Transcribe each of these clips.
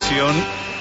información.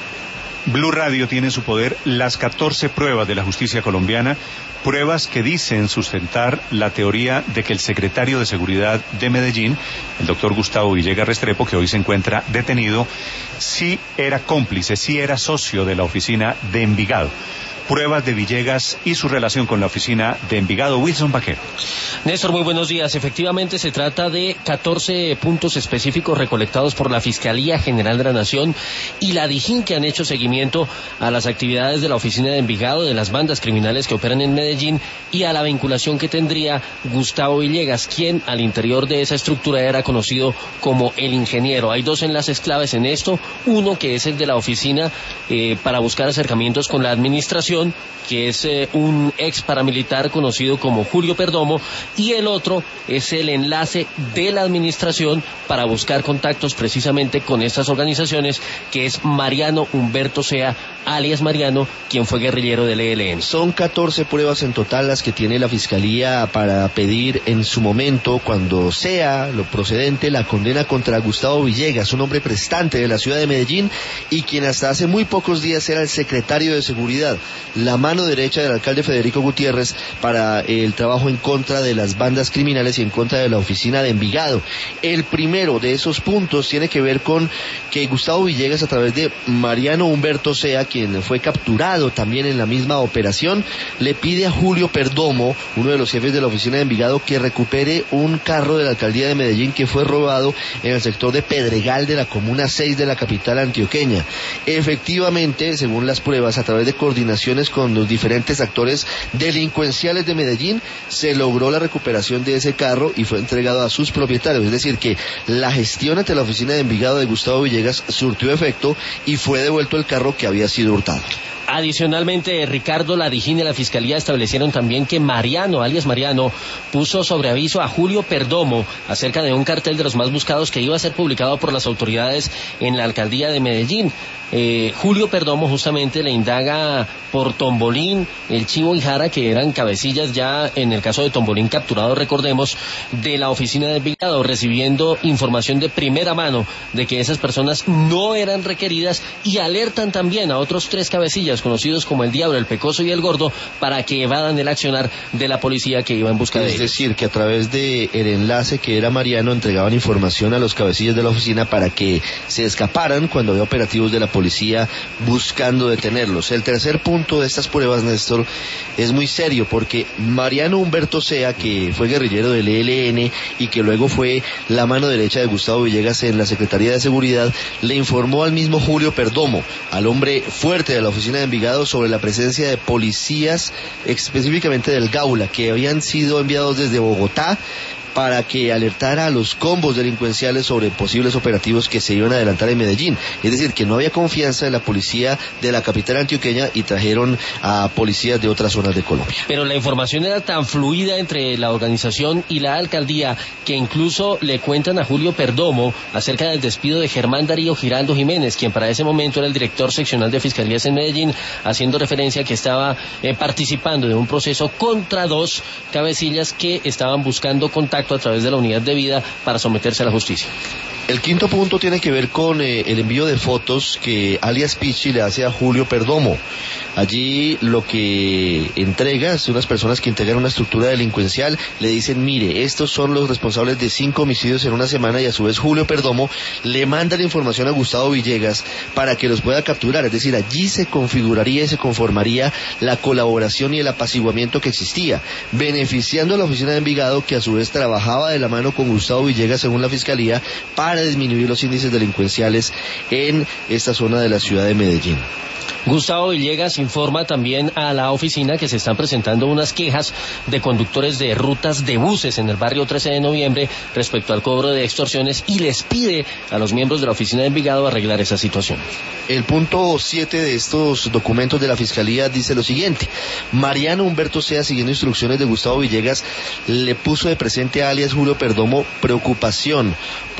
Blue Radio tiene en su poder las 14 pruebas de la justicia colombiana, pruebas que dicen sustentar la teoría de que el secretario de Seguridad de Medellín, el doctor Gustavo Villegas Restrepo, que hoy se encuentra detenido, sí era cómplice, sí era socio de la oficina de Envigado. Pruebas de Villegas y su relación con la oficina de Envigado. Wilson Vaquero. Néstor, muy buenos días. Efectivamente se trata de 14 puntos específicos recolectados por la Fiscalía General de la Nación y la DIJÍN, que han hecho seguimiento a las actividades de la oficina de Envigado, de las bandas criminales que operan en Medellín y a la vinculación que tendría Gustavo Villegas, quien al interior de esa estructura era conocido como el ingeniero. Hay dos enlaces claves en esto, uno que es el de la oficina para buscar acercamientos con la administración, que es un ex paramilitar conocido como Julio Perdomo, y el otro es el enlace de la administración para buscar contactos precisamente con estas organizaciones, que es Mariano Humberto Sea, alias Mariano, quien fue guerrillero del ELN. Son 14 pruebas en total las que tiene la Fiscalía para pedir en su momento, cuando sea lo procedente, la condena contra Gustavo Villegas, un hombre prestante de la ciudad de Medellín y quien hasta hace muy pocos días era el secretario de Seguridad, la mano derecha del alcalde Federico Gutiérrez para el trabajo en contra de las bandas criminales y en contra de la oficina de Envigado. El primero de esos puntos tiene que ver con que Gustavo Villegas, a través de Mariano Humberto Sea, quien fue capturado también en la misma operación, le pide a Julio Perdomo, uno de los jefes de la oficina de Envigado, que recupere un carro de la alcaldía de Medellín que fue robado en el sector de Pedregal de la comuna 6 de la capital antioqueña. Efectivamente, según las pruebas, a través de coordinaciones con los diferentes actores delincuenciales de Medellín, se logró la recuperación de ese carro y fue entregado a sus propietarios. Es decir, que la gestión ante la oficina de Envigado de Gustavo Villegas surtió efecto y fue devuelto el carro que había sido hurtado. Adicionalmente, Ricardo, la DIJÍN y la Fiscalía establecieron también que Mariano, alias Mariano, puso sobre aviso a Julio Perdomo acerca de un cartel de los más buscados que iba a ser publicado por las autoridades en la alcaldía de Medellín. Julio Perdomo justamente le indaga por Tombolín, el Chivo y Jara, que eran cabecillas ya en el caso de Tombolín capturado, recordemos, de la oficina de Envigado, recibiendo información de primera mano de que esas personas no eran requeridas, y alertan también a otros 3 cabecillas conocidos como el Diablo, el Pecoso y el Gordo, para que evadan el accionar de la policía que iba en busca de ellos. Es decir, que a través de el enlace que era Mariano entregaban información a los cabecillas de la oficina para que se escaparan cuando había operativos de la policía buscando detenerlos. El tercer punto de estas pruebas, Néstor, es muy serio porque Mariano Humberto Sea, que fue guerrillero del ELN y que luego fue la mano derecha de Gustavo Villegas en la Secretaría de Seguridad, le informó al mismo Julio Perdomo, al hombre fuerte de la oficina de Envigado, sobre la presencia de policías, específicamente del Gaula, que habían sido enviados desde Bogotá para que alertara a los combos delincuenciales sobre posibles operativos que se iban a adelantar en Medellín. Es decir, que no había confianza en la policía de la capital antioqueña y trajeron a policías de otras zonas de Colombia. Pero la información era tan fluida entre la organización y la alcaldía que incluso le cuentan a Julio Perdomo acerca del despido de Germán Darío Giraldo Jiménez, quien para ese momento era el director seccional de Fiscalías en Medellín, haciendo referencia a que estaba participando de un proceso contra 2 cabecillas que estaban buscando contacto a través de la unidad de vida para someterse a la justicia. El quinto punto tiene que ver con el envío de fotos que alias Pichi le hace a Julio Perdomo. Allí lo que entrega son unas personas que integran una estructura delincuencial, le dicen: mire, estos son los responsables de 5 homicidios en una semana, y a su vez Julio Perdomo le manda la información a Gustavo Villegas para que los pueda capturar. Es decir, allí se configuraría y se conformaría la colaboración y el apaciguamiento que existía, beneficiando a la oficina de Envigado, que a su vez trabajaba de la mano con Gustavo Villegas, según la Fiscalía, para disminuir los índices delincuenciales en esta zona de la ciudad de Medellín. Gustavo Villegas informa también a la oficina que se están presentando unas quejas de conductores de rutas de buses en el barrio 13 de noviembre respecto al cobro de extorsiones, y les pide a los miembros de la oficina de Envigado arreglar esa situación. El punto 7 de estos documentos de la Fiscalía dice lo siguiente: Mariano Humberto Sea, siguiendo instrucciones de Gustavo Villegas, le puso de presente a alias Julio Perdomo preocupación porque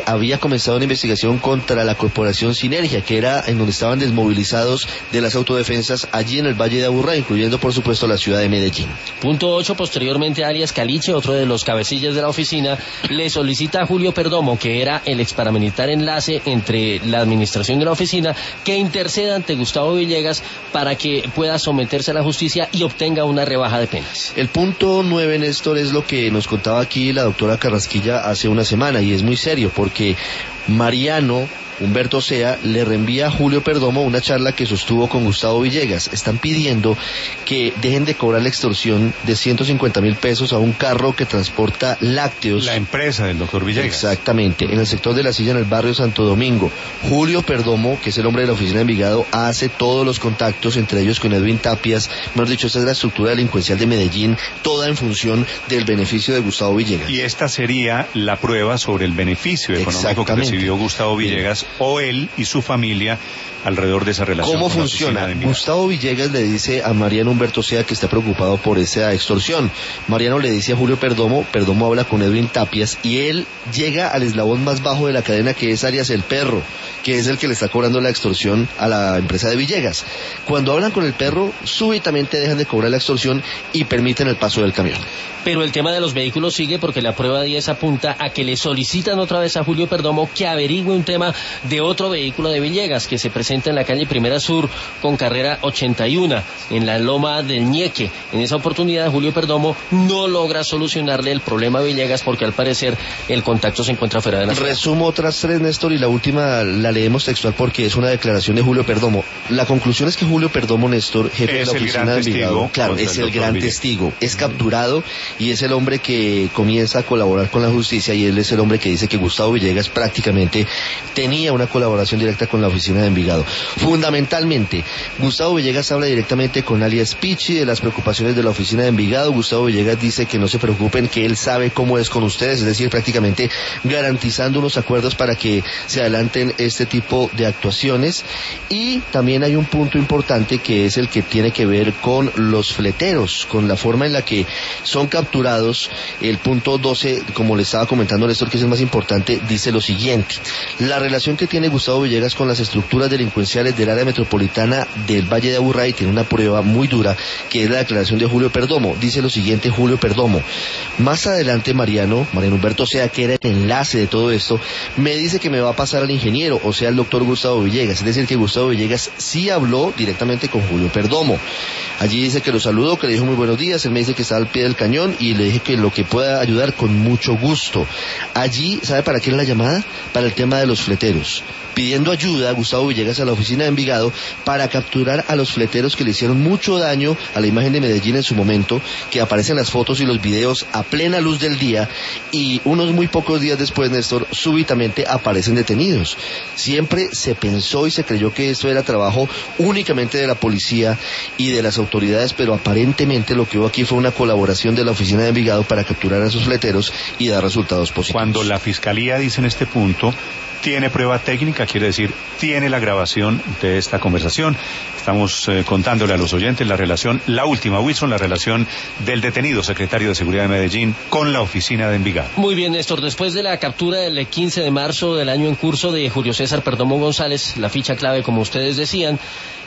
había comenzado una investigación contra la corporación Sinergia, que era en donde estaban desmovilizados de las autodefensas allí en el Valle de Aburrá, incluyendo por supuesto la ciudad de Medellín. Punto 8, posteriormente alias Caliche, otro de los cabecillas de la oficina, le solicita a Julio Perdomo, que era el exparamilitar enlace entre la administración de la oficina, que interceda ante Gustavo Villegas para que pueda someterse a la justicia y obtenga una rebaja de penas. El punto 9, Néstor, es lo que nos contaba aquí la doctora Carrasquilla hace una semana, y es muy serio porque Mariano Humberto Sea le reenvía a Julio Perdomo una charla que sostuvo con Gustavo Villegas. Están pidiendo que dejen de cobrar la extorsión de 150.000 pesos a un carro que transporta lácteos. La empresa del doctor Villegas. Exactamente, en el sector de La Silla, en el barrio Santo Domingo. Julio Perdomo, que es el hombre de la oficina de Envigado, hace todos los contactos, entre ellos con Edwin Tapias. Mejor dicho, esta es la estructura delincuencial de Medellín, toda en función del beneficio de Gustavo Villegas. Y esta sería la prueba sobre el beneficio económico que recibió Gustavo Villegas, o él y su familia, alrededor de esa relación. ¿Cómo funciona? Gustavo Villegas le dice a Mariano Humberto Sea que está preocupado por esa extorsión. Mariano le dice a Julio Perdomo, Perdomo habla con Edwin Tapias y él llega al eslabón más bajo de la cadena, que es Arias el Perro, que es el que le está cobrando la extorsión a la empresa de Villegas. Cuando hablan con el perro, súbitamente dejan de cobrar la extorsión y permiten el paso del camión. Pero el tema de los vehículos sigue, porque la prueba 10 apunta a que le solicitan otra vez a Julio Perdomo que averigüe un tema de otro vehículo de Villegas que se presenta en la calle Primera Sur con carrera 81 en la Loma del Ñeque. En esa oportunidad Julio Perdomo no logra solucionarle el problema a Villegas porque al parecer el contacto se encuentra fuera de la ciudad. Resumo otras tres, Néstor, y la última la leemos textual porque es una declaración de Julio Perdomo. La conclusión es que Julio Perdomo, Néstor, jefe de la oficina de Envigado, claro, es el gran testigo, es capturado y es el hombre que comienza a colaborar con la justicia, y él es el hombre que dice que Gustavo Villegas prácticamente tenía una colaboración directa con la oficina de Envigado. Fundamentalmente, Gustavo Villegas habla directamente con alias Pichi de las preocupaciones de la oficina de Envigado. Gustavo Villegas dice que no se preocupen, que él sabe cómo es con ustedes, es decir, prácticamente garantizando unos acuerdos para que se adelanten este tipo de actuaciones. Y también hay un punto importante que es el que tiene que ver con los fleteros, con la forma en la que son capturados. El punto 12, como le estaba comentando Néstor, que es el más importante, dice lo siguiente: la relación que tiene Gustavo Villegas con las estructuras delincuenciales del área metropolitana del Valle de Aburrá, y tiene una prueba muy dura, que es la declaración de Julio Perdomo. Dice lo siguiente Julio Perdomo: más adelante Mariano Humberto Sea, que era el enlace de todo esto, me dice que me va a pasar al ingeniero, o sea, el doctor Gustavo Villegas. Es decir, que Gustavo Villegas sí habló directamente con Julio Perdomo. Allí dice que lo saludó, que le dijo muy buenos días, él me dice que está al pie del cañón y le dije que lo que pueda ayudar con mucho gusto. Allí, ¿sabe para qué es la llamada? Para el tema de los fleteros, pidiendo ayuda a Gustavo Villegas a la oficina de Envigado para capturar a los fleteros que le hicieron mucho daño a la imagen de Medellín en su momento, que aparecen las fotos y los videos a plena luz del día, y unos muy pocos días después, Néstor, súbitamente aparecen detenidos. Siempre se pensó y se creyó que esto era trabajo únicamente de la policía y de las autoridades, pero aparentemente lo que hubo aquí fue una colaboración de la oficina de Envigado para capturar a esos fleteros y dar resultados positivos. Cuando la Fiscalía dice en este punto, tiene prueba técnica, quiere decir, tiene la grabación de esta conversación. Estamos contándole a los oyentes la relación, la última, Wilson, la relación del detenido secretario de Seguridad de Medellín con la oficina de Envigado. Muy bien, Néstor, después de la captura del 15 de marzo del año en curso de Julio César Perdomo González, la ficha clave, como ustedes decían,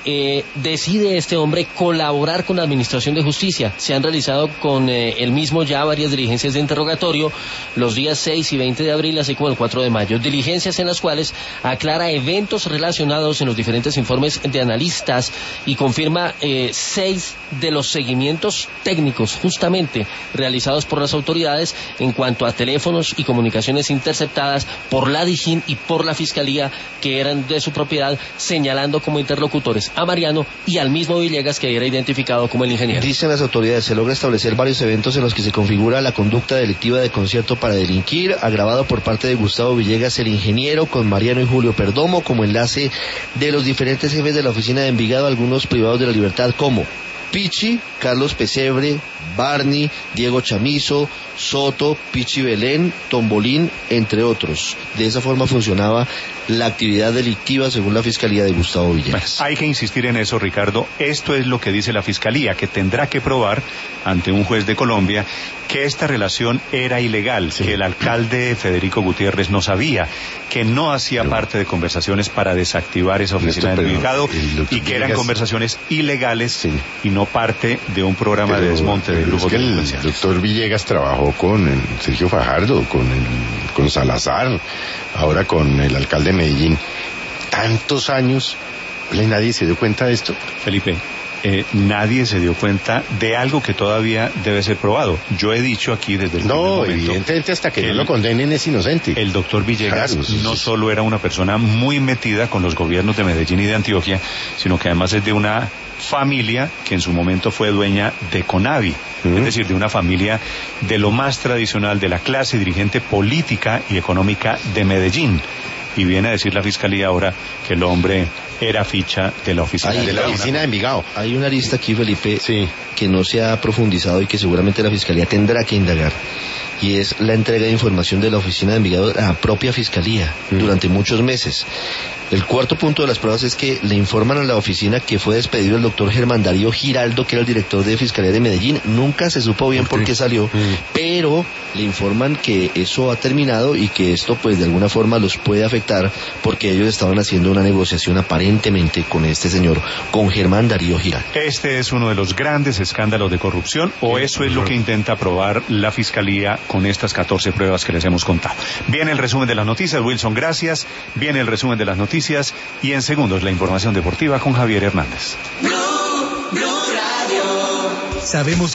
decide este hombre colaborar con la Administración de Justicia. Se han realizado con el mismo ya varias diligencias de interrogatorio los días 6 y 20 de abril, así como el 4 de mayo. Diligencias en las cuales aclara eventos relacionados en los diferentes informes de analistas y confirma 6 de los seguimientos técnicos justamente realizados por las autoridades en cuanto a teléfonos y comunicaciones interceptadas por la DIJÍN y por la Fiscalía, que eran de su propiedad, señalando como interlocutores a Mariano y al mismo Villegas, que era identificado como el ingeniero. Dicen las autoridades, se logra establecer varios eventos en los que se configura la conducta delictiva de concierto para delinquir, agravado por parte de Gustavo Villegas, el ingeniero, con Mariano y Julio Perdomo como enlace de los diferentes jefes de la oficina de Envigado, algunos privados de la libertad como Pichi, Carlos Pesebre, Barney, Diego Chamizo, Soto, Pichi Belén, Tombolín, entre otros. De esa forma funcionaba la actividad delictiva según la Fiscalía de Gustavo Villegas. Hay que insistir en eso, Ricardo. Esto es lo que dice la Fiscalía, que tendrá que probar ante un juez de Colombia que esta relación era ilegal, que el alcalde Federico Gutiérrez no sabía, que no hacía parte de conversaciones para desactivar esa oficina del Envigado y que eran conversaciones ilegales y no parte de un programa de desmonte del grupo delincuencial. El doctor Villegas trabajó con Sergio Fajardo, con Salazar, ahora con el alcalde de Medellín. Tantos años, nadie se dio cuenta de esto. Felipe, nadie se dio cuenta de algo que todavía debe ser probado. Yo he dicho aquí desde el primer momento, evidentemente hasta que no lo condenen es inocente. El doctor Villegas no solo era una persona muy metida con los gobiernos de Medellín y de Antioquia, sino que además es de una familia que en su momento fue dueña de Conavi, es decir, de una familia de lo más tradicional de la clase dirigente política y económica de Medellín. Y viene a decir la Fiscalía ahora que el hombre era ficha de la oficina de Envigado. Hay una lista aquí, Felipe, que no se ha profundizado y que seguramente la Fiscalía tendrá que indagar, y es la entrega de información de la oficina de Envigado a la propia Fiscalía durante muchos meses. El cuarto punto de las pruebas es que le informan a la oficina que fue despedido el doctor Germán Darío Giraldo, que era el director de Fiscalía de Medellín. Nunca se supo bien por qué salió, pero le informan que eso ha terminado y que esto pues de alguna forma los puede afectar porque ellos estaban haciendo una negociación aparentemente con este señor, con Germán Darío Giraldo. Este es uno de los grandes escándalos de corrupción, o eso es lo que intenta probar la Fiscalía con estas 14 pruebas que les hemos contado. Viene el resumen de las noticias, Wilson, gracias. Viene el resumen de las noticias y en segundos la información deportiva con Javier Hernández. Sabemos